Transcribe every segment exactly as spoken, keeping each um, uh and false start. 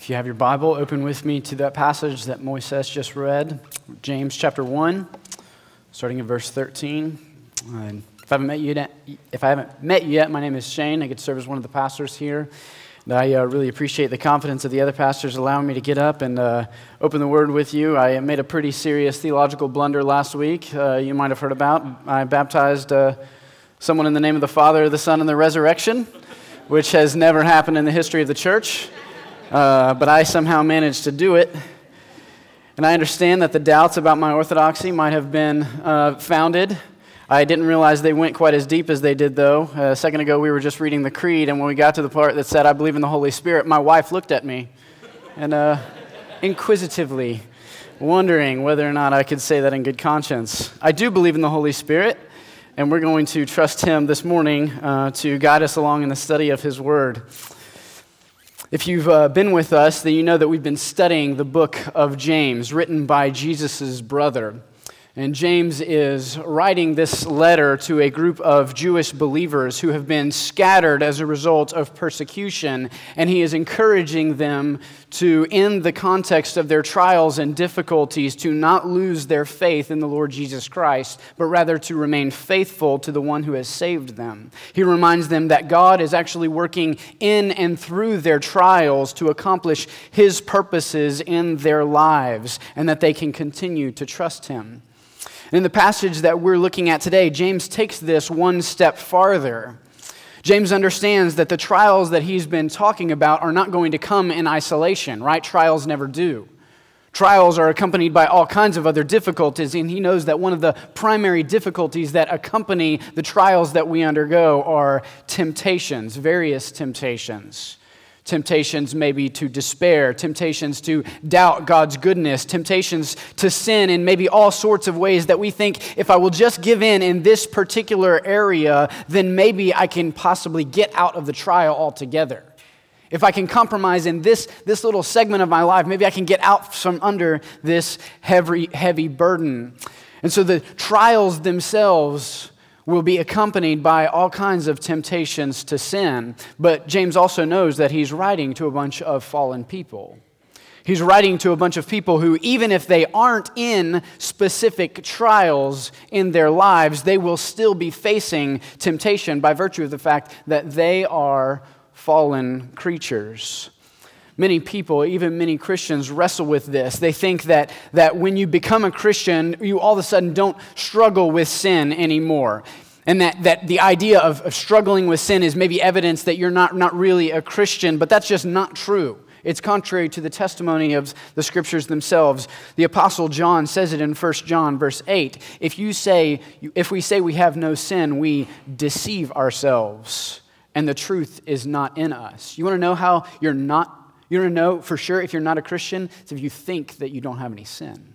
If you have your Bible, open with me to that passage that Moises just read, James chapter one, starting in verse thirteen. And if I haven't met you yet, if I haven't met you yet, my name is Shane. I get to serve as one of the pastors here. And I uh, really appreciate the confidence of the other pastors allowing me to get up and uh, open the Word with you. I made a pretty serious theological blunder last week. Uh, you might have heard about. I baptized uh, someone in the name of the Father, the Son, and the resurrection, which has never happened in the history of the church. Uh, but I somehow managed to do it. And I understand that the doubts about my orthodoxy might have been uh, founded. I didn't realize they went quite as deep as they did, though. Uh, a second ago, we were just reading the Creed, and when we got to the part that said, I believe in the Holy Spirit, my wife looked at me and uh, inquisitively wondering whether or not I could say that in good conscience. I do believe in the Holy Spirit, and we're going to trust Him this morning uh, to guide us along in the study of His Word. If you've uh, been with us, then you know that we've been studying the book of James, written by Jesus' brother. And James is writing this letter to a group of Jewish believers who have been scattered as a result of persecution, and he is encouraging them to, in the context of their trials and difficulties, to not lose their faith in the Lord Jesus Christ, but rather to remain faithful to the one who has saved them. He reminds them that God is actually working in and through their trials to accomplish His purposes in their lives, and that they can continue to trust Him. In the passage that we're looking at today, James takes this one step farther. James understands that the trials that he's been talking about are not going to come in isolation, right? Trials never do. Trials are accompanied by all kinds of other difficulties, and he knows that one of the primary difficulties that accompany the trials that we undergo are temptations, various temptations. Temptations maybe to despair, temptations to doubt God's goodness, temptations to sin in maybe all sorts of ways that we think if I will just give in in this particular area, then maybe I can possibly get out of the trial altogether. If I can compromise in this, this little segment of my life, maybe I can get out from under this heavy, heavy burden. And so the trials themselves will be accompanied by all kinds of temptations to sin. But James also knows that he's writing to a bunch of fallen people. He's writing to a bunch of people who, even if they aren't in specific trials in their lives, they will still be facing temptation by virtue of the fact that they are fallen creatures. Many people, even many Christians, wrestle with this. They think that, that when you become a Christian, you all of a sudden don't struggle with sin anymore. And that, that the idea of, of struggling with sin is maybe evidence that you're not, not really a Christian, but that's just not true. It's contrary to the testimony of the Scriptures themselves. The Apostle John says it in First John verse eight. If you say, if we say we have no sin, we deceive ourselves, and the truth is not in us. You want to know how you're not You want to know for sure if you're not a Christian? It's if you think that you don't have any sin.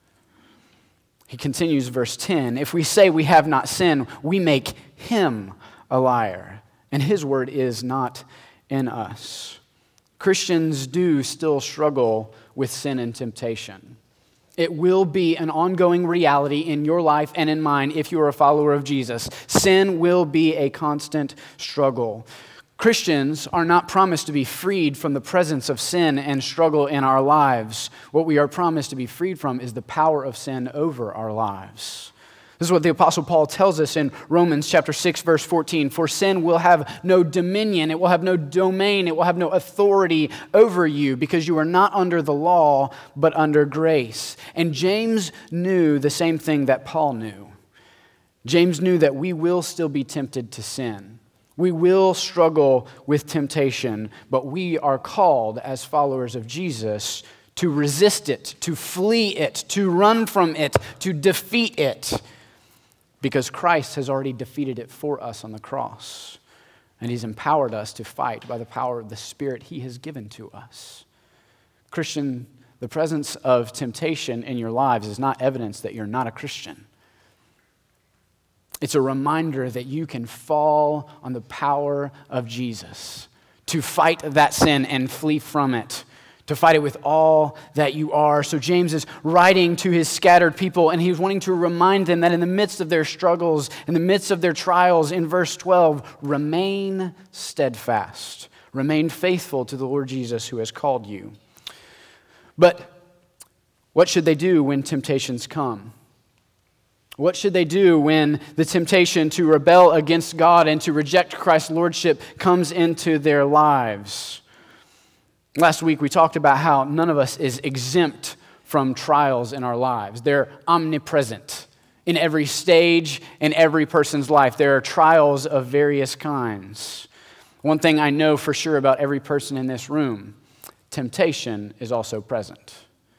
He continues verse ten. If we say we have not sinned, we make Him a liar, and His word is not in us. Christians do still struggle with sin and temptation. It will be an ongoing reality in your life and in mine if you are a follower of Jesus. Sin will be a constant struggle. Christians are not promised to be freed from the presence of sin and struggle in our lives. What we are promised to be freed from is the power of sin over our lives. This is what the Apostle Paul tells us in Romans chapter six, verse fourteen. For sin will have no dominion, it will have no domain, it will have no authority over you, because you are not under the law, but under grace. And James knew the same thing that Paul knew. James knew that we will still be tempted to sin. We will struggle with temptation, but we are called as followers of Jesus to resist it, to flee it, to run from it, to defeat it, because Christ has already defeated it for us on the cross, and He's empowered us to fight by the power of the Spirit He has given to us. Christian, the presence of temptation in your lives is not evidence that you're not a Christian. It's a reminder that you can fall on the power of Jesus to fight that sin and flee from it, to fight it with all that you are. So James is writing to his scattered people, and he's wanting to remind them that in the midst of their struggles, in the midst of their trials, in verse twelve, remain steadfast. Remain faithful to the Lord Jesus who has called you. But what should they do when temptations come? What should they do when the temptation to rebel against God and to reject Christ's lordship comes into their lives? Last week we talked about how none of us is exempt from trials in our lives. They're omnipresent in every stage, in every person's life. There are trials of various kinds. One thing I know for sure about every person in this room, temptation is also present.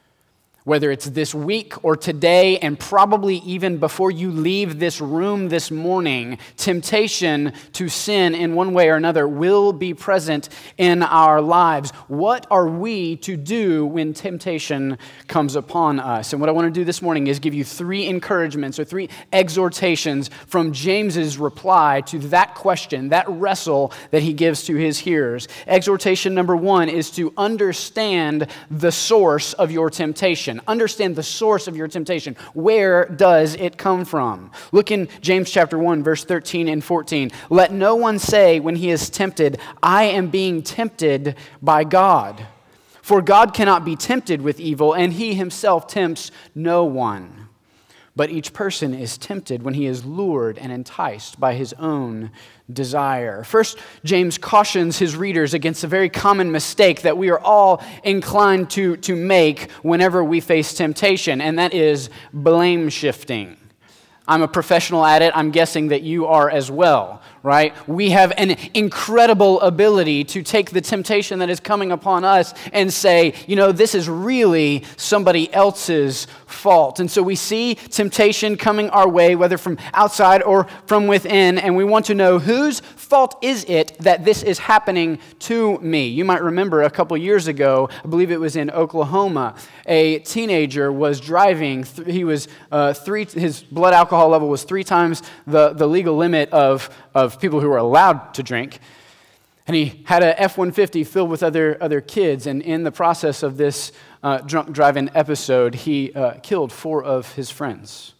Whether it's this week or today, and probably even before you leave this room this morning, temptation to sin in one way or another will be present in our lives. What are we to do when temptation comes upon us? And what I want to do this morning is give you three encouragements or three exhortations from James's reply to that question, that wrestle that he gives to his hearers. Exhortation number one is to understand the source of your temptation. Understand the source of your temptation. Where does it come from? Look in James chapter one, verse thirteen and fourteen. Let no one say when he is tempted, I am being tempted by God. For God cannot be tempted with evil, and he himself tempts no one. But each person is tempted when he is lured and enticed by his own desire. First, James cautions his readers against a very common mistake that we are all inclined to, to make whenever we face temptation, and that is blame shifting. I'm a professional at it. I'm guessing that you are as well, right? We have an incredible ability to take the temptation that is coming upon us and say, you know, this is really somebody else's fault. And so we see temptation coming our way, whether from outside or from within, and we want to know whose fault is it that this is happening to me? You might remember a couple years ago, I believe it was in Oklahoma, a teenager was driving. Th- he was uh, three. His blood alcohol level was three times the, the legal limit of, of people who were allowed to drink. And he had a F one fifty filled with other, other kids. And in the process of this uh, drunk driving episode, he uh, killed four of his friends.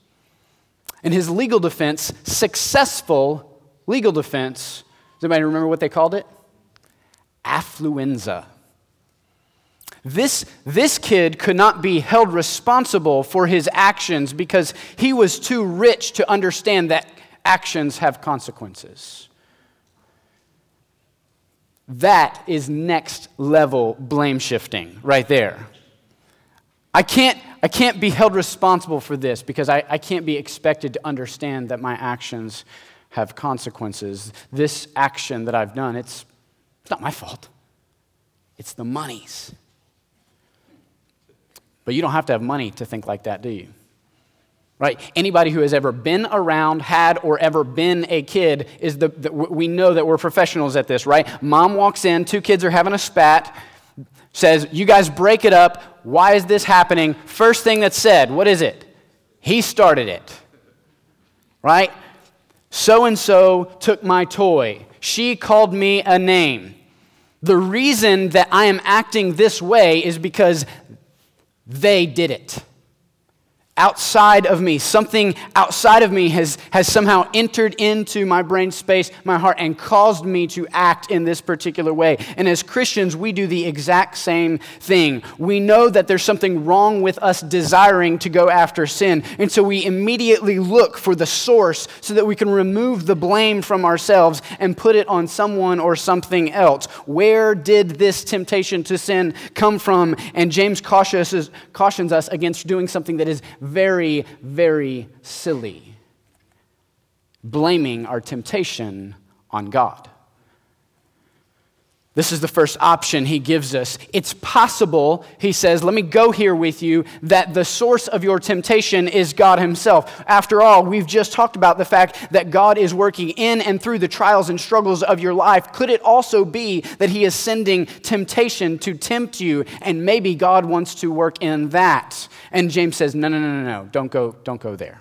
And his legal defense, successful legal defense, does anybody remember what they called it? Affluenza. This, this kid could not be held responsible for his actions because he was too rich to understand that actions have consequences. That is next level blame shifting right there. I can't, I can't be held responsible for this because I, I can't be expected to understand that my actions have consequences. This action that I've done, it's, it's not my fault. It's the money's. But you don't have to have money to think like that, do you? Right? Anybody who has ever been around, had, or ever been a kid, is the, the we know that we're professionals at this, right? Mom walks in, two kids are having a spat, says, you guys break it up. Why is this happening? First thing that's said, what is it? He started it. Right? So-and-so took my toy. She called me a name. The reason that I am acting this way is because they did it. Outside of me, something outside of me has, has somehow entered into my brain space, my heart, and caused me to act in this particular way. And as Christians, we do the exact same thing. We know that there's something wrong with us desiring to go after sin, and so we immediately look for the source so that we can remove the blame from ourselves and put it on someone or something else. Where did this temptation to sin come from? And James cautions, cautions us against doing something that is very, very silly. Blaming our temptation on God. This is the first option he gives us. It's possible, he says, let me go here with you, that the source of your temptation is God himself. After all, we've just talked about the fact that God is working in and through the trials and struggles of your life. Could it also be that he is sending temptation to tempt you, and maybe God wants to work in that? And James says, no, no, no, no, no, don't go, don't go there.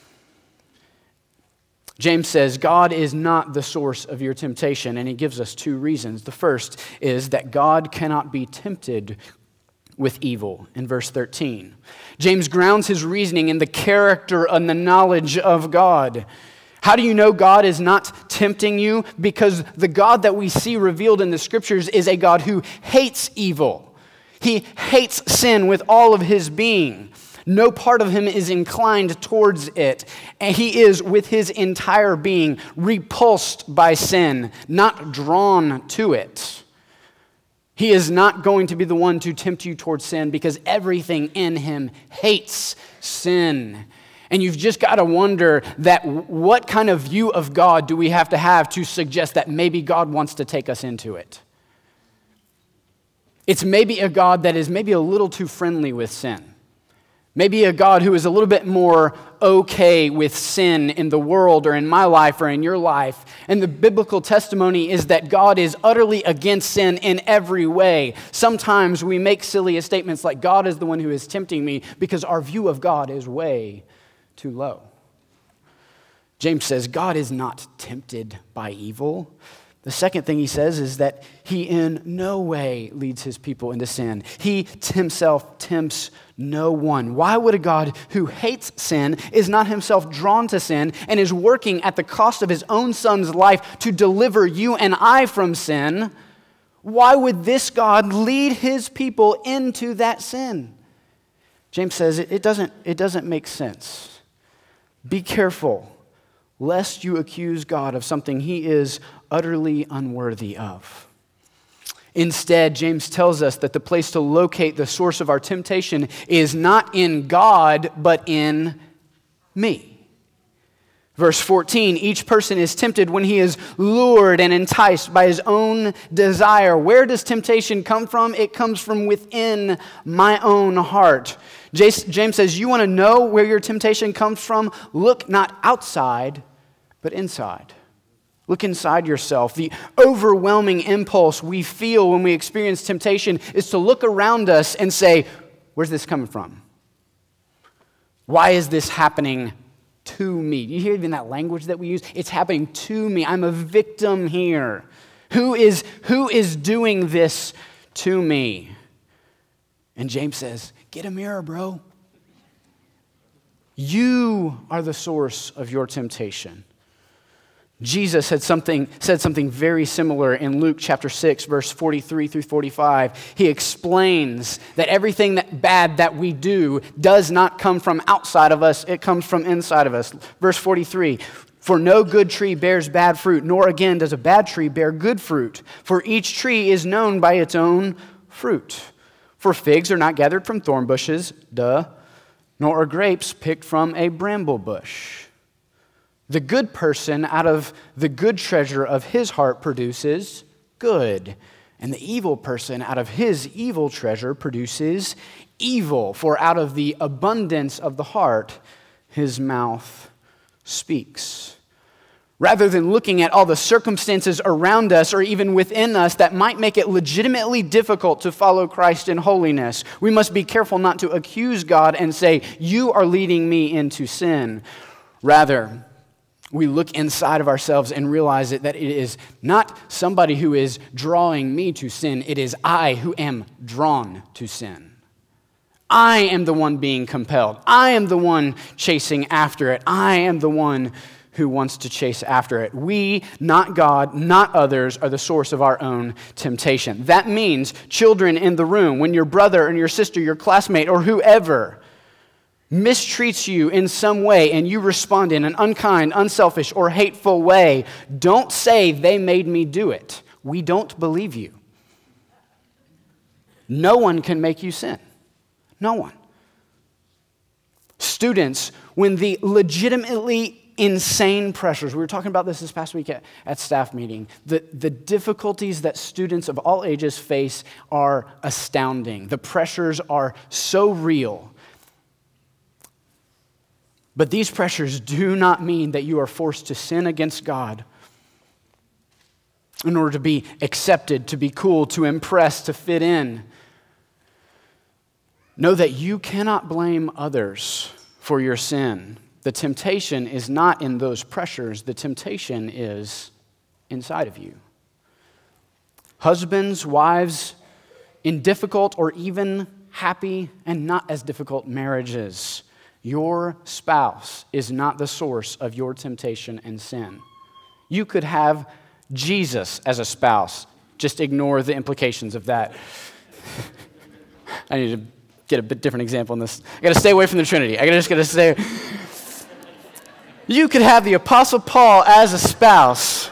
James says God is not the source of your temptation, and he gives us two reasons. The first is that God cannot be tempted with evil, in verse thirteen. James grounds his reasoning in the character and the knowledge of God. How do you know God is not tempting you? Because the God that we see revealed in the scriptures is a God who hates evil. He hates sin with all of his being. No part of him is inclined towards it. And he is, with his entire being, repulsed by sin, not drawn to it. He is not going to be the one to tempt you towards sin because everything in him hates sin. And you've just got to wonder that what kind of view of God do we have to have to suggest that maybe God wants to take us into it? It's maybe a God that is maybe a little too friendly with sin. Maybe a God who is a little bit more okay with sin in the world or in my life or in your life. And the biblical testimony is that God is utterly against sin in every way. Sometimes we make silly statements like God is the one who is tempting me because our view of God is way too low. James says God is not tempted by evil. The second thing he says is that he in no way leads his people into sin. He himself tempts no one. Why would a God who hates sin, is not himself drawn to sin, and is working at the cost of his own son's life to deliver you and I from sin, why would this God lead his people into that sin? James says it, it doesn't, it doesn't make sense. Be careful, lest you accuse God of something he is utterly unworthy of. Instead, James tells us that the place to locate the source of our temptation is not in God, but in me. Verse fourteen, each person is tempted when he is lured and enticed by his own desire. Where does temptation come from? It comes from within my own heart. James says, you want to know where your temptation comes from? Look not outside, but inside. Look inside yourself. The overwhelming impulse we feel when we experience temptation is to look around us and say, where's this coming from? Why is this happening to me? You hear even that language that we use? It's happening to me. I'm a victim here. Who is, who is doing this to me? And James says, get a mirror, bro. You are the source of your temptation. Jesus had something, said something very similar in Luke chapter six, verse forty-three through forty-five. He explains that everything that bad that we do does not come from outside of us, it comes from inside of us. Verse forty-three, for no good tree bears bad fruit, nor again does a bad tree bear good fruit. For each tree is known by its own fruit. For figs are not gathered from thorn bushes, duh, nor are grapes picked from a bramble bush. The good person out of the good treasure of his heart produces good, and the evil person out of his evil treasure produces evil. For out of the abundance of the heart, his mouth speaks. Rather than looking at all the circumstances around us or even within us that might make it legitimately difficult to follow Christ in holiness, we must be careful not to accuse God and say, you are leading me into sin. Rather, we look inside of ourselves and realize it, that it is not somebody who is drawing me to sin. It is I who am drawn to sin. I am the one being compelled. I am the one chasing after it. I am the one who wants to chase after it. We, not God, not others, are the source of our own temptation. That means, children in the room, when your brother and your sister, your classmate, or whoever mistreats you in some way and you respond in an unkind, unselfish, or hateful way, don't say they made me do it. We don't believe you. No one can make you sin. No one. Students, when the legitimately insane pressures, we were talking about this this past week at, at staff meeting, the, the difficulties that students of all ages face are astounding. The pressures are so real. But these pressures do not mean that you are forced to sin against God in order to be accepted, to be cool, to impress, to fit in. Know that you cannot blame others for your sin. The temptation is not in those pressures. The temptation is inside of you. Husbands, wives, in difficult or even happy and not as difficult marriages, Your spouse is not the source of your temptation and sin. You could have Jesus as a spouse. Just ignore the implications of that. I need to get a bit different example in this. I got to stay away from the Trinity. I just got to stay. You could have the Apostle Paul as a spouse.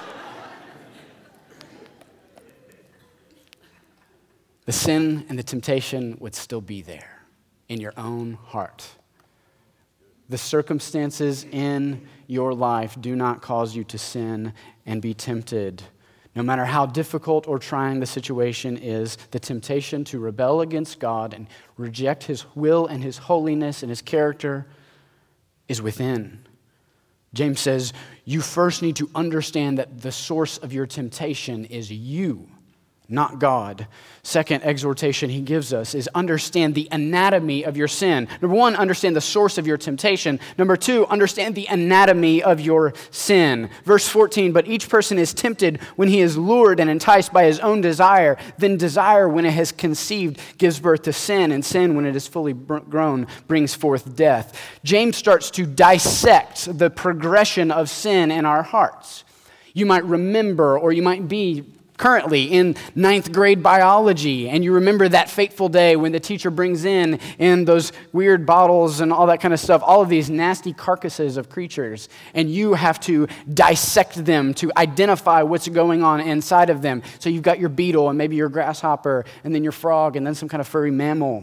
The sin and the temptation would still be there in your own heart. The circumstances in your life do not cause you to sin and be tempted. No matter how difficult or trying the situation is, the temptation to rebel against God and reject His will and His holiness and His character is within. James says, you first need to understand that the source of your temptation is you, not God. Second exhortation he gives us is understand the anatomy of your sin. Number one, understand the source of your temptation. Number two, understand the anatomy of your sin. Verse fourteen, but each person is tempted when he is lured and enticed by his own desire. Then desire, when it has conceived, gives birth to sin, and sin, when it is fully grown, brings forth death. James starts to dissect the progression of sin in our hearts. You might remember, or you might be currently in ninth grade biology, and you remember that fateful day when the teacher brings in, in those weird bottles and all that kind of stuff, all of these nasty carcasses of creatures, and you have to dissect them to identify what's going on inside of them. So you've got your beetle, and maybe your grasshopper, and then your frog, and then some kind of furry mammal.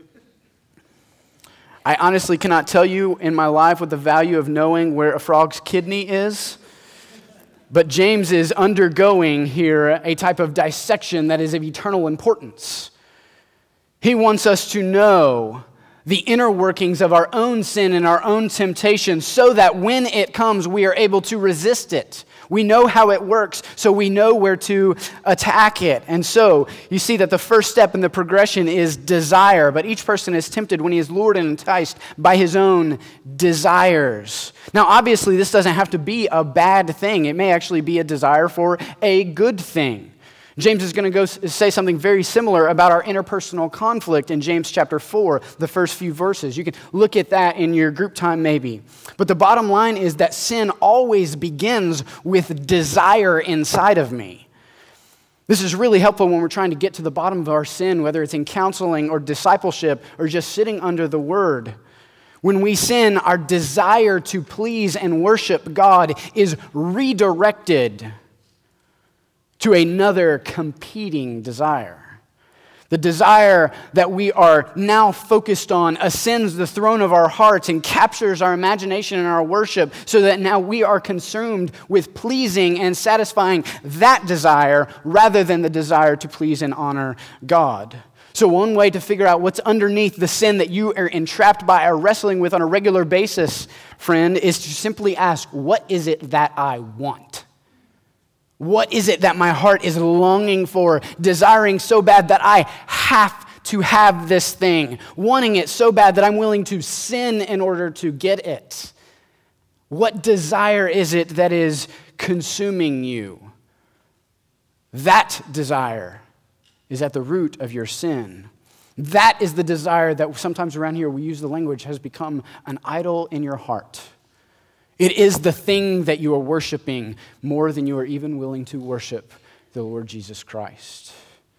I honestly cannot tell you in my life what the value of knowing where a frog's kidney is. But James is undergoing here a type of dissection that is of eternal importance. He wants us to know the inner workings of our own sin and our own temptation so that when it comes, we are able to resist it. We know how it works, so we know where to attack it. And so you see that the first step in the progression is desire, but each person is tempted when he is lured and enticed by his own desires. Now, obviously, this doesn't have to be a bad thing. It may actually be a desire for a good thing. James is going to go say something very similar about our interpersonal conflict in James chapter four, the first few verses. You can look at that in your group time maybe. But the bottom line is that sin always begins with desire inside of me. This is really helpful when we're trying to get to the bottom of our sin, whether it's in counseling or discipleship or just sitting under the Word. When we sin, our desire to please and worship God is redirected to another competing desire. The desire that we are now focused on ascends the throne of our hearts and captures our imagination and our worship so that now we are consumed with pleasing and satisfying that desire rather than the desire to please and honor God. So one way to figure out what's underneath the sin that you are entrapped by or wrestling with on a regular basis, friend, is to simply ask, what is it that I want? What is it that my heart is longing for, desiring so bad that I have to have this thing, wanting it so bad that I'm willing to sin in order to get it? What desire is it that is consuming you? That desire is at the root of your sin. That is the desire that sometimes around here we use the language has become an idol in your heart. It is the thing that you are worshiping more than you are even willing to worship the Lord Jesus Christ.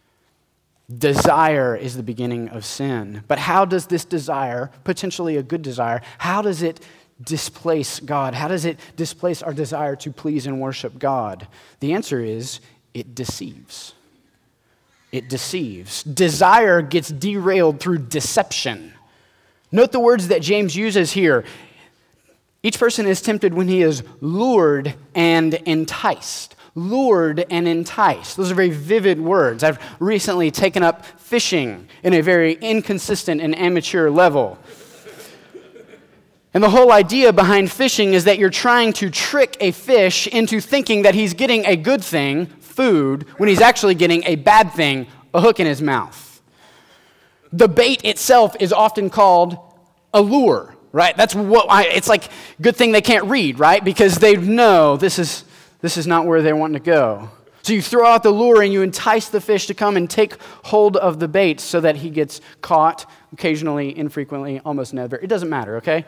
Desire is the beginning of sin. But how does this desire, potentially a good desire, how does it displace God? How does it displace our desire to please and worship God? The answer is it deceives. It deceives. Desire gets derailed through deception. Note the words that James uses here. Each person is tempted when he is lured and enticed. Lured and enticed. Those are very vivid words. I've recently taken up fishing in a very inconsistent and amateur level. And the whole idea behind fishing is that you're trying to trick a fish into thinking that he's getting a good thing, food, when he's actually getting a bad thing, a hook in his mouth. The bait itself is often called a lure. Right? That's what I, it's like good thing they can't read, right? Because they know this is this is not where they want to go. So you throw out the lure and you entice the fish to come and take hold of the bait so that he gets caught occasionally, infrequently, almost never. It doesn't matter, okay?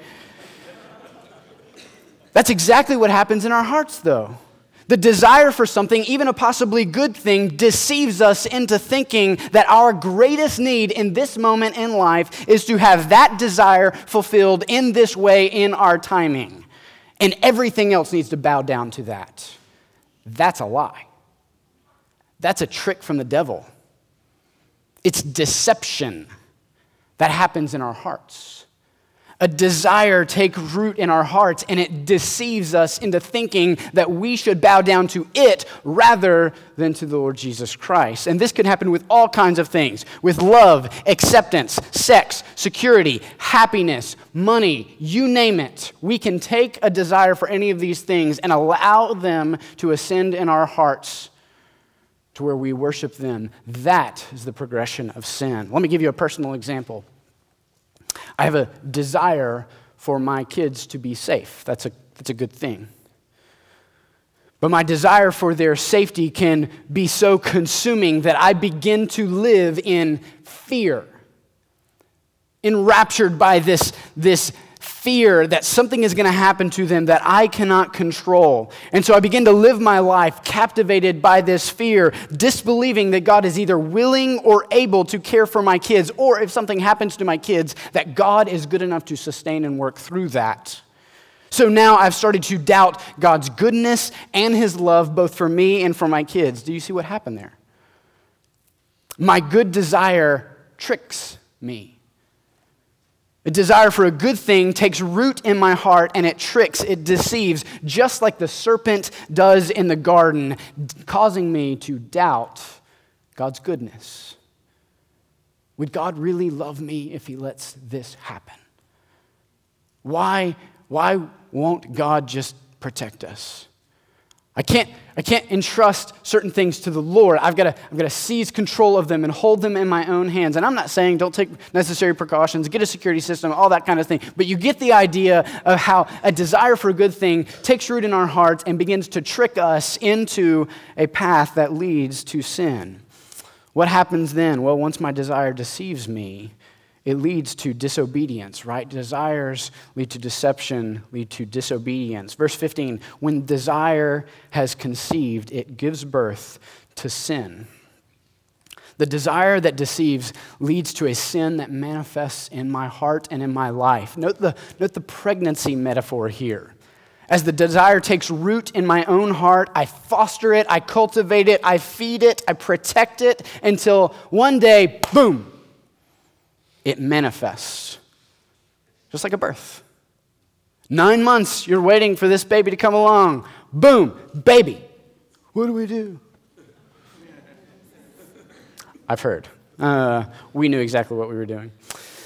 That's exactly what happens in our hearts, though. The desire for something, even a possibly good thing, deceives us into thinking that our greatest need in this moment in life is to have that desire fulfilled in this way in our timing. And everything else needs to bow down to that. That's a lie. That's a trick from the devil. It's deception that happens in our hearts. A desire takes root in our hearts, and it deceives us into thinking that we should bow down to it rather than to the Lord Jesus Christ. And this could happen with all kinds of things, with love, acceptance, sex, security, happiness, money, you name it. We can take a desire for any of these things and allow them to ascend in our hearts to where we worship them. That is the progression of sin. Let me give you a personal example. I have a desire for my kids to be safe. That's a, that's a good thing. But my desire for their safety can be so consuming that I begin to live in fear, enraptured by this, this fear that something is going to happen to them that I cannot control. And so I begin to live my life captivated by this fear, disbelieving that God is either willing or able to care for my kids, or if something happens to my kids, that God is good enough to sustain and work through that. So now I've started to doubt God's goodness and his love both for me and for my kids. Do you see what happened there? My good desire tricks me. A desire for a good thing takes root in my heart, and it tricks, it deceives, just like the serpent does in the garden, causing me to doubt God's goodness. Would God really love me if he lets this happen? Why, why won't God just protect us? I can't, I can't entrust certain things to the Lord. I've got to, I've got to seize control of them and hold them in my own hands. And I'm not saying don't take necessary precautions, get a security system, all that kind of thing. But you get the idea of how a desire for a good thing takes root in our hearts and begins to trick us into a path that leads to sin. What happens then? Well, once my desire deceives me, it leads to disobedience, right? Desires lead to deception, lead to disobedience. Verse fifteen, when desire has conceived, it gives birth to sin. The desire that deceives leads to a sin that manifests in my heart and in my life. Note the, note the pregnancy metaphor here. As the desire takes root in my own heart, I foster it, I cultivate it, I feed it, I protect it until one day, boom, it manifests, just like a birth. Nine months, you're waiting for this baby to come along. Boom, baby. What do we do? I've heard. Uh, we knew exactly what we were doing.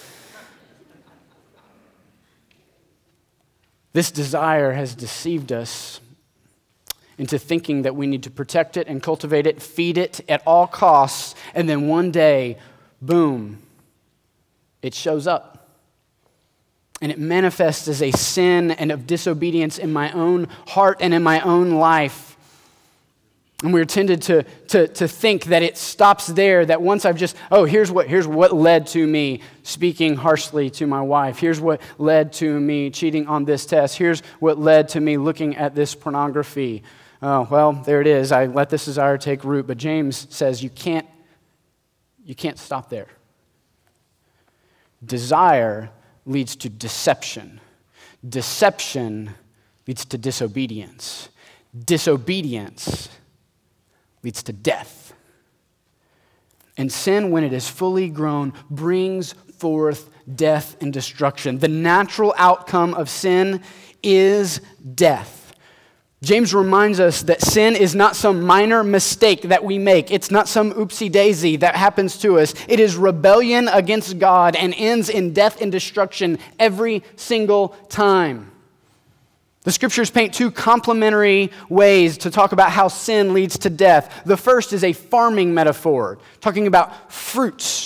This desire has deceived us into thinking that we need to protect it and cultivate it, feed it at all costs, and then one day, boom, it shows up, and it manifests as a sin and of disobedience in my own heart and in my own life. And we're tended to, to, to think that it stops there, that once I've just, oh, here's what, here's what led to me speaking harshly to my wife. Here's what led to me cheating on this test. Here's what led to me looking at this pornography. Oh, well, there it is. I let this desire take root. But James says you can't, you can't stop there. Desire leads to deception. Deception leads to disobedience. Disobedience leads to death. And sin, when it is fully grown, brings forth death and destruction. The natural outcome of sin is death. James reminds us that sin is not some minor mistake that we make. It's not some oopsie daisy that happens to us. It is rebellion against God and ends in death and destruction every single time. The scriptures paint two complementary ways to talk about how sin leads to death. The first is a farming metaphor, talking about fruits.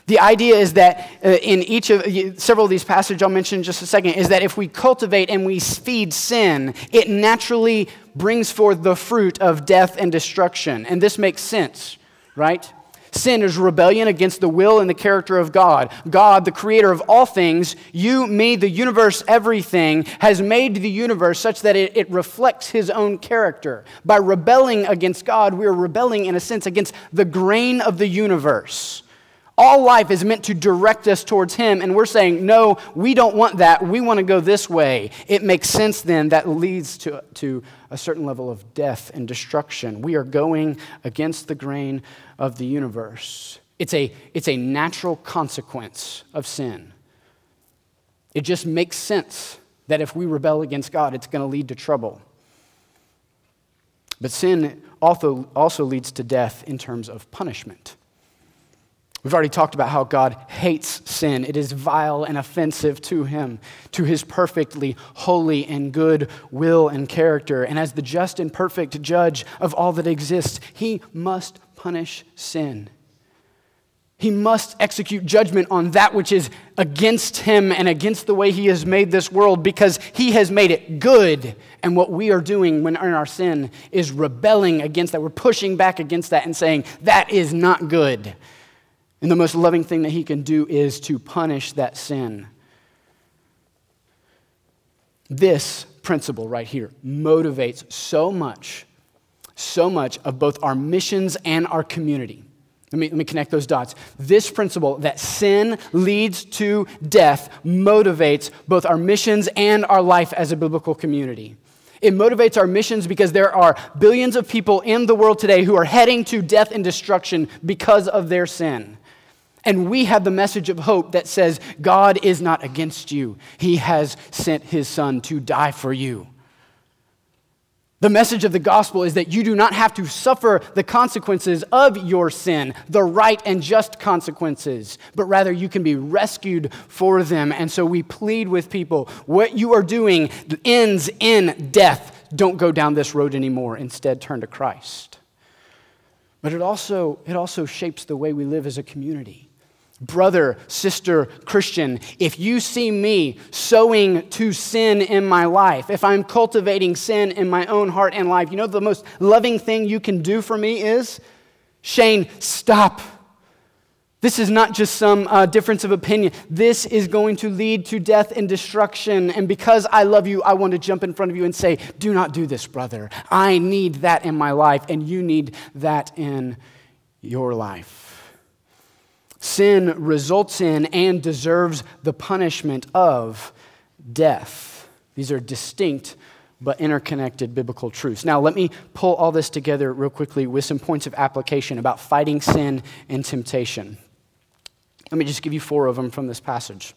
The idea is that uh, in each of several of these passages I'll mention in just a second, is that if we cultivate and we feed sin, it naturally brings forth the fruit of death and destruction. And this makes sense, right? Sin is rebellion against the will and the character of God. God, the creator of all things, you, me, the universe, everything, has made the universe such that it, it reflects his own character. By rebelling against God, we are rebelling, in a sense, against the grain of the universe. All life is meant to direct us towards him, and we're saying, no, we don't want that. We want to go this way. It makes sense then that leads to, to a certain level of death and destruction. We are going against the grain of the universe. It's a, it's a natural consequence of sin. It just makes sense that if we rebel against God, it's going to lead to trouble. But sin also, also leads to death in terms of punishment. We've already talked about how God hates sin. It is vile and offensive to him, to his perfectly holy and good will and character. And as the just and perfect judge of all that exists, he must punish sin. He must execute judgment on that which is against him and against the way he has made this world, because he has made it good. And what we are doing when in our sin is rebelling against that. We're pushing back against that and saying, that is not good. And the most loving thing that he can do is to punish that sin. This principle right here motivates so much, so much of both our missions and our community. Let me, let me connect those dots. This principle that sin leads to death motivates both our missions and our life as a biblical community. It motivates our missions because there are billions of people in the world today who are heading to death and destruction because of their sin. And we have the message of hope that says God is not against you. He has sent his son to die for you. The message of the gospel is that you do not have to suffer the consequences of your sin, the right and just consequences, but rather you can be rescued for them. And so we plead with people, what you are doing ends in death. Don't go down this road anymore. Instead, turn to Christ. But it also, it also shapes the way we live as a community. Brother, sister, Christian, if you see me sowing to sin in my life, if I'm cultivating sin in my own heart and life, you know the most loving thing you can do for me is, Shane, stop. This is not just some uh, difference of opinion. This is going to lead to death and destruction. And because I love you, I want to jump in front of you and say, do not do this, brother. I need that in my life, and you need that in your life. Sin results in and deserves the punishment of death. These are distinct but interconnected biblical truths. Now, let me pull all this together real quickly with some points of application about fighting sin and temptation. Let me just give you four of them from this passage.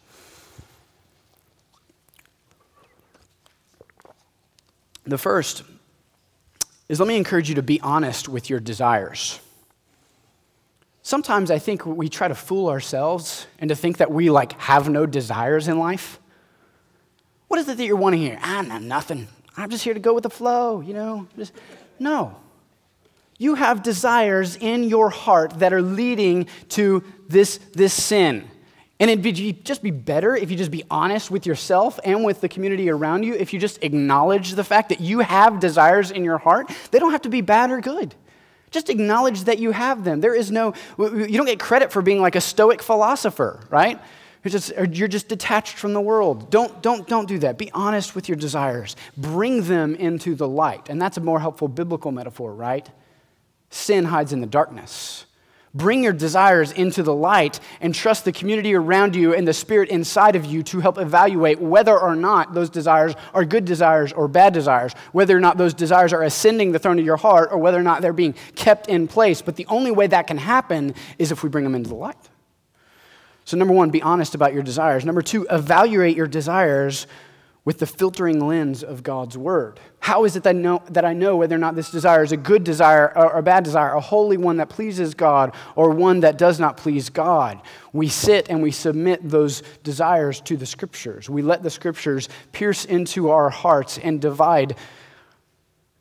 The first is, let me encourage you to be honest with your desires. Sometimes I think we try to fool ourselves and to think that we like have no desires in life. What is it that you're wanting here? Ah, no, nothing. I'm just here to go with the flow, you know. Just, no. You have desires in your heart that are leading to this, this sin. And it'd be, just be better if you just be honest with yourself and with the community around you, if you just acknowledge the fact that you have desires in your heart. They don't have to be bad or good. Just acknowledge that you have them. There is no, you don't get credit for being like a stoic philosopher, right? You're just, you're just detached from the world. Don't, don't, don't do that. Be honest with your desires. Bring them into the light. And that's a more helpful biblical metaphor, right? Sin hides in the darkness. Bring your desires into the light and trust the community around you and the Spirit inside of you to help evaluate whether or not those desires are good desires or bad desires, whether or not those desires are ascending the throne of your heart or whether or not they're being kept in place. But the only way that can happen is if we bring them into the light. So number one, be honest about your desires. Number two, evaluate your desires with the filtering lens of God's word. How is it that I know, that I know whether or not this desire is a good desire or a bad desire, a holy one that pleases God or one that does not please God? We sit and we submit those desires to the Scriptures. We let the Scriptures pierce into our hearts and divide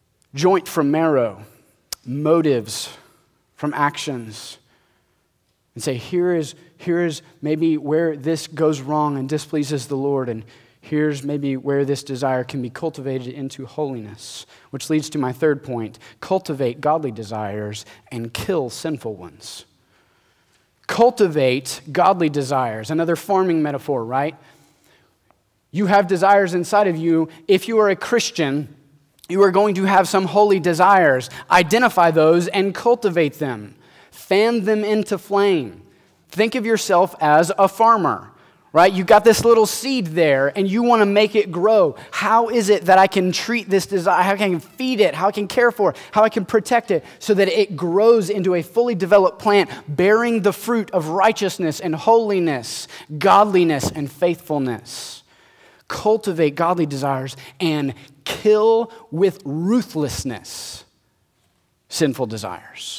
joint from marrow, motives from actions. and say, here is, here is maybe where this goes wrong and displeases the Lord, and here's maybe where this desire can be cultivated into holiness, which leads to my third point. Cultivate godly desires and kill sinful ones. Cultivate godly desires. Another farming metaphor, right? You have desires inside of you. If you are a Christian, you are going to have some holy desires. Identify those and cultivate them. Fan them into flame. Think of yourself as a farmer, right? You got this little seed there and you want to make it grow. How is it that I can treat this desire? How can I feed it? How I can care for it? How I can protect it so that it grows into a fully developed plant bearing the fruit of righteousness and holiness, godliness and faithfulness. Cultivate godly desires and kill with ruthlessness sinful desires.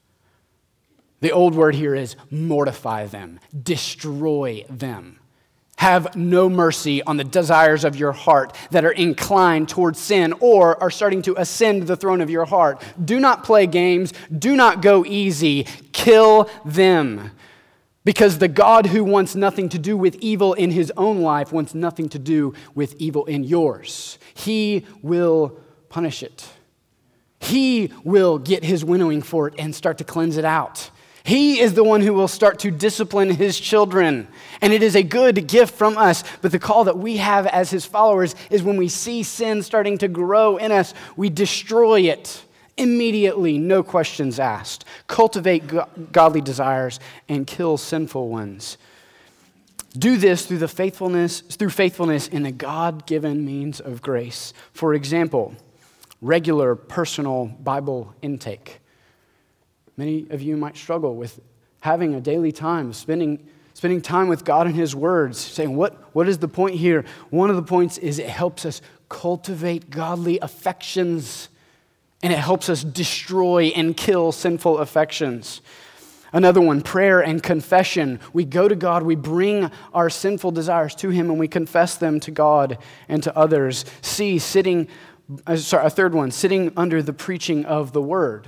The old word here is mortify them, destroy them. Have no mercy on the desires of your heart that are inclined towards sin or are starting to ascend the throne of your heart. Do not play games. Do not go easy. Kill them. Because the God who wants nothing to do with evil in his own life wants nothing to do with evil in yours. He will punish it. He will get his winnowing fork and start to cleanse it out. He is the one who will start to discipline his children. And it is a good gift from us. But the call that we have as his followers is when we see sin starting to grow in us, we destroy it immediately, no questions asked. Cultivate go- godly desires and kill sinful ones. Do this through the faithfulness, through faithfulness in the God-given means of grace. For example, regular personal Bible intake. Many of you might struggle with having a daily time, spending spending time with God and his words, saying, what, what is the point here? One of the points is it helps us cultivate godly affections, and it helps us destroy and kill sinful affections. Another one, prayer and confession. We go to God, we bring our sinful desires to him, and we confess them to God and to others. C, sitting, uh, sorry, a third one, sitting under the preaching of the word.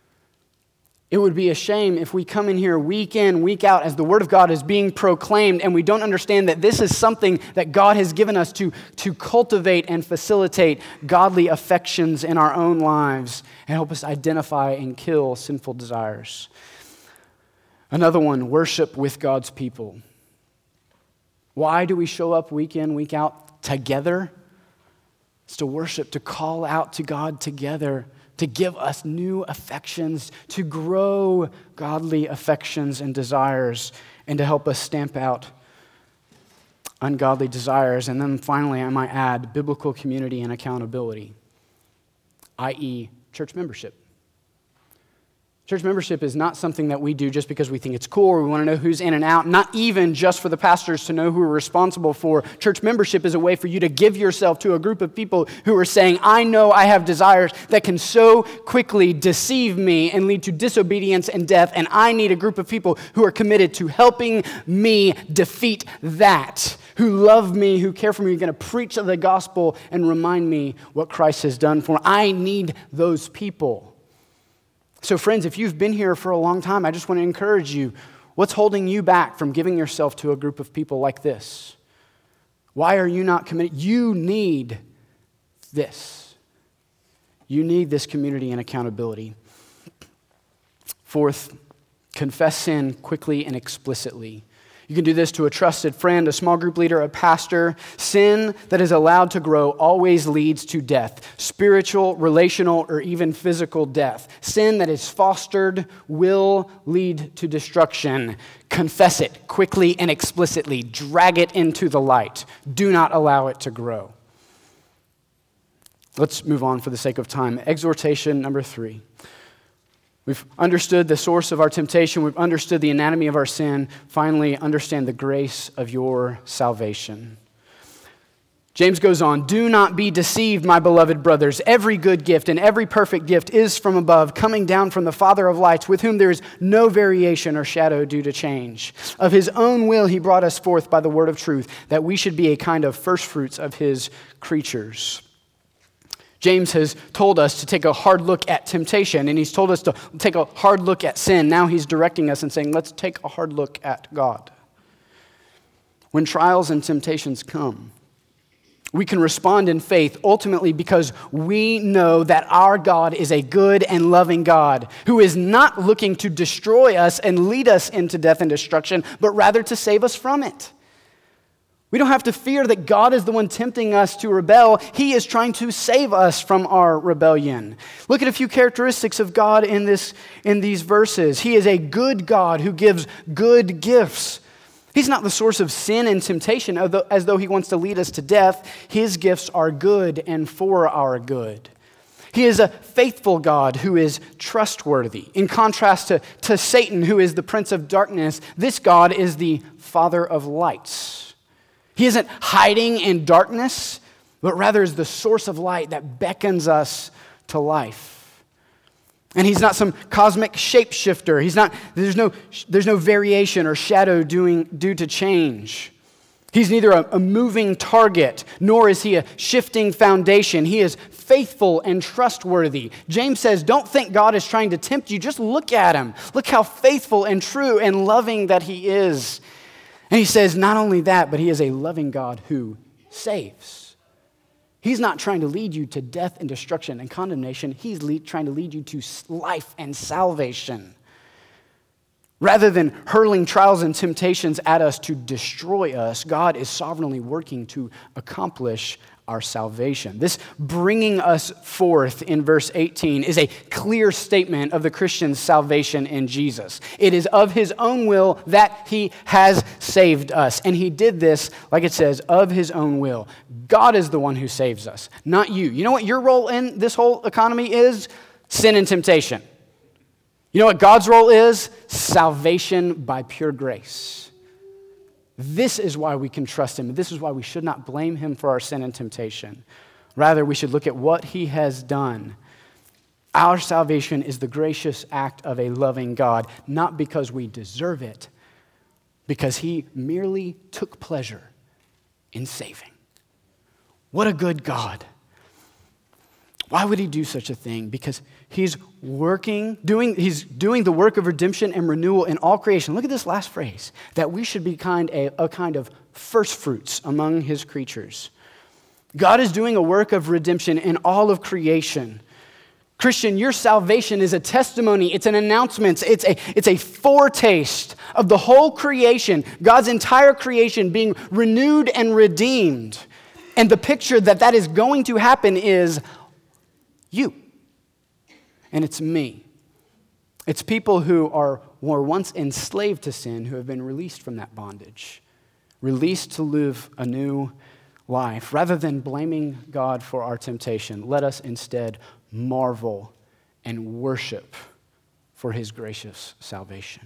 It would be a shame if we come in here week in, week out as the Word of God is being proclaimed and we don't understand that this is something that God has given us to, to cultivate and facilitate godly affections in our own lives and help us identify and kill sinful desires. Another one, worship with God's people. Why do we show up week in, week out together? It's to worship, to call out to God together, to give us new affections, to grow godly affections and desires, and to help us stamp out ungodly desires. And then finally, I might add biblical community and accountability, that is church membership. Church membership is not something that we do just because we think it's cool or we want to know who's in and out, not even just for the pastors to know who we're responsible for. Church membership is a way for you to give yourself to a group of people who are saying, I know I have desires that can so quickly deceive me and lead to disobedience and death, and I need a group of people who are committed to helping me defeat that, who love me, who care for me, who are going to preach the gospel and remind me what Christ has done for me. I need those people. So friends, if you've been here for a long time, I just want to encourage you. What's holding you back from giving yourself to a group of people like this? Why are you not committed? You need this. You need this community and accountability. Fourth, confess sin quickly and explicitly. You can do this to a trusted friend, a small group leader, a pastor. Sin that is allowed to grow always leads to death, spiritual, relational, or even physical death. Sin that is fostered will lead to destruction. Confess it quickly and explicitly. Drag it into the light. Do not allow it to grow. Let's move on for the sake of time. Exhortation number three. We've understood the source of our temptation. We've understood the anatomy of our sin. Finally, understand the grace of your salvation. James goes on, do not be deceived, my beloved brothers. Every good gift and every perfect gift is from above, coming down from the Father of lights, with whom there is no variation or shadow due to change. Of his own will he brought us forth by the word of truth, that we should be a kind of firstfruits of his creatures. James has told us to take a hard look at temptation, and he's told us to take a hard look at sin. Now he's directing us and saying, let's take a hard look at God. When trials and temptations come, we can respond in faith ultimately because we know that our God is a good and loving God who is not looking to destroy us and lead us into death and destruction, but rather to save us from it. We don't have to fear that God is the one tempting us to rebel. He is trying to save us from our rebellion. Look at a few characteristics of God in this, in these verses. He is a good God who gives good gifts. He's not the source of sin and temptation, as though he wants to lead us to death. His gifts are good and for our good. He is a faithful God who is trustworthy. In contrast to, to Satan, who is the prince of darkness, this God is the Father of lights. He isn't hiding in darkness, but rather is the source of light that beckons us to life. And he's not some cosmic shapeshifter. He's not, there's no, there's no variation or shadow doing, due to change. He's neither a, a moving target, nor is he a shifting foundation. He is faithful and trustworthy. James says, don't think God is trying to tempt you. Just look at him. Look how faithful and true and loving that he is. And he says, not only that, but he is a loving God who saves. He's not trying to lead you to death and destruction and condemnation. He's lead, trying to lead you to life and salvation. Rather than hurling trials and temptations at us to destroy us, God is sovereignly working to accomplish our salvation. This bringing us forth in verse eighteen is a clear statement of the Christian's salvation in Jesus. It is of his own will that he has saved us. And he did this, like it says, of his own will. God is the one who saves us, not you. You know what your role in this whole economy is? Sin and temptation. You know what God's role is? Salvation by pure grace. This is why we can trust him. This is why we should not blame him for our sin and temptation. Rather, we should look at what he has done. Our salvation is the gracious act of a loving God, not because we deserve it, because he merely took pleasure in saving. What a good God. Why would he do such a thing? Because he's working, doing, he's doing the work of redemption and renewal in all creation. Look at this last phrase, that we should be kind a, a kind of first fruits among his creatures. God is doing a work of redemption in all of creation. Christian, your salvation is a testimony. It's an announcement. It's a, it's a foretaste of the whole creation, God's entire creation being renewed and redeemed. And the picture that that is going to happen is you. And it's me. It's people who are were once enslaved to sin who have been released from that bondage, released to live a new life. Rather than blaming God for our temptation, let us instead marvel and worship for his gracious salvation.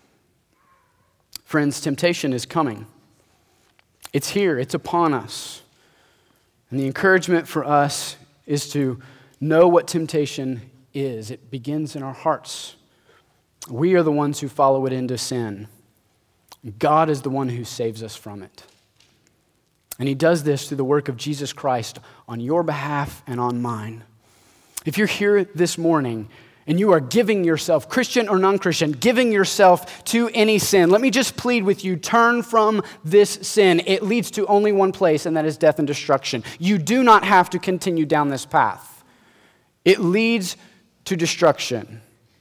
Friends, temptation is coming. It's here. It's upon us. And the encouragement for us is to know what temptation is. It begins in our hearts. We are the ones who follow it into sin. God is the one who saves us from it. And he does this through the work of Jesus Christ on your behalf and on mine. If you're here this morning and you are giving yourself, Christian or non-Christian, giving yourself to any sin, let me just plead with you, turn from this sin. It leads to only one place, and that is death and destruction. You do not have to continue down this path. It leads to destruction.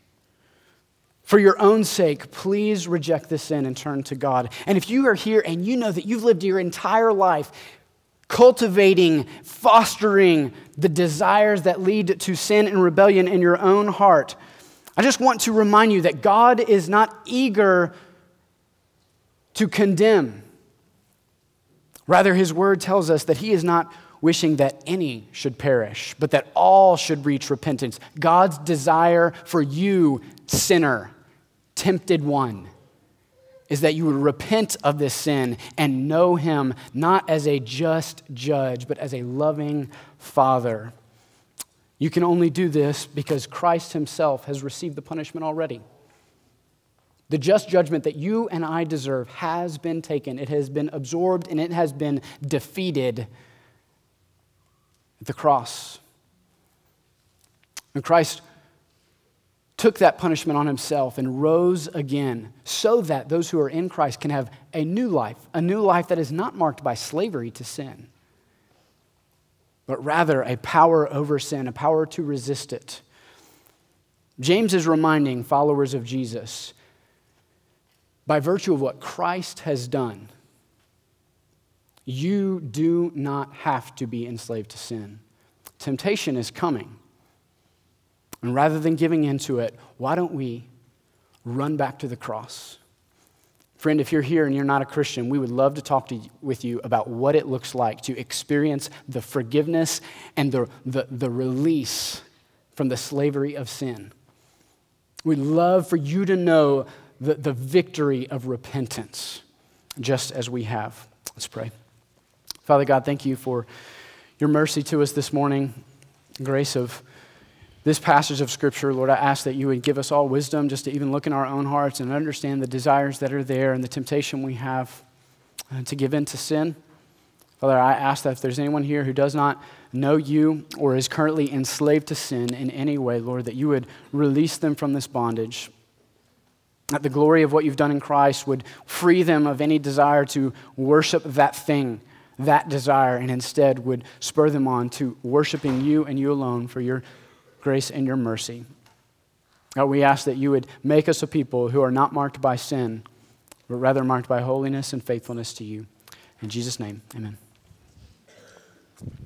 For your own sake, please reject this sin and turn to God. And if you are here and you know that you've lived your entire life cultivating, fostering the desires that lead to sin and rebellion in your own heart, I just want to remind you that God is not eager to condemn. Rather, his word tells us that he is not wishing that any should perish, but that all should reach repentance. God's desire for you, sinner, tempted one, is that you would repent of this sin and know him not as a just judge, but as a loving Father. You can only do this because Christ himself has received the punishment already. The just judgment that you and I deserve has been taken. It has been absorbed and it has been defeated at the cross. And Christ took that punishment on himself and rose again so that those who are in Christ can have a new life, a new life that is not marked by slavery to sin, but rather a power over sin, a power to resist it. James is reminding followers of Jesus, by virtue of what Christ has done, you do not have to be enslaved to sin. Temptation is coming. And rather than giving into it, why don't we run back to the cross? Friend, if you're here and you're not a Christian, we would love to talk to you, with you about what it looks like to experience the forgiveness and the, the, the release from the slavery of sin. We'd love for you to know the, the victory of repentance, just as we have. Let's pray. Father God, thank you for your mercy to us this morning, grace of this passage of Scripture. Lord, I ask that you would give us all wisdom just to even look in our own hearts and understand the desires that are there and the temptation we have to give in to sin. Father, I ask that if there's anyone here who does not know you or is currently enslaved to sin in any way, Lord, that you would release them from this bondage. That the glory of what you've done in Christ would free them of any desire to worship that thing, that desire, and instead would spur them on to worshiping you and you alone for your grace and your mercy. God, we ask that you would make us a people who are not marked by sin, but rather marked by holiness and faithfulness to you. In Jesus' name, amen.